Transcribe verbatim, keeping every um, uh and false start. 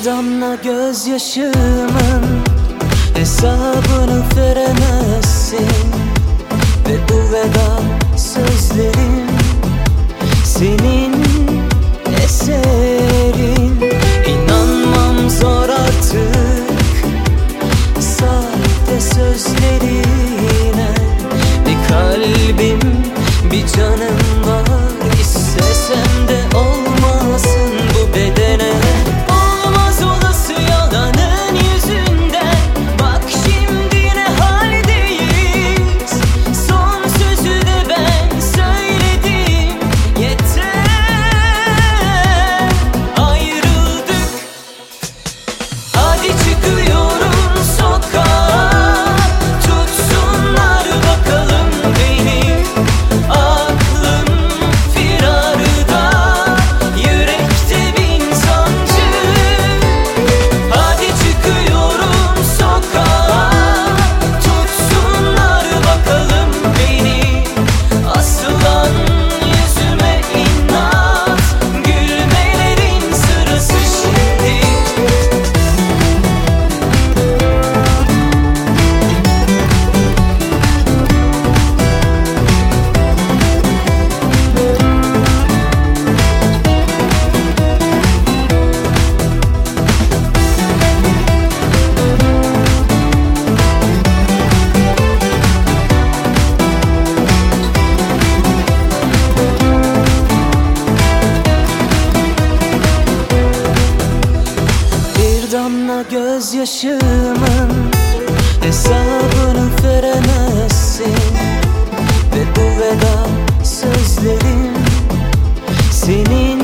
Bir damla gözyaşımın hesabını veremezsin. Ve bu veda sözlerim senin eserin. İnanmam zor artık sahte sözlerine. Bir kalbim, bir canım var, istesem de olmasın bu bedene. Olmaz olası yalanın yüzünden, bak şimdi ne haldeyiz. Son sözü de ben söyledim, yeter. Ayrıldık, hadi çıkıyorum sokağa. Tutsunlar bakalım beni, aklım firarda, yürekte bin sancı. Hadi çıkıyorum sokağa, tutsunlar bakalım beni. Asılan yüzüme inat, gülmelerin sırası şimdi. Bir damla gözyaşımın hesabını veremezsin. Ve bu veda sözlerim senin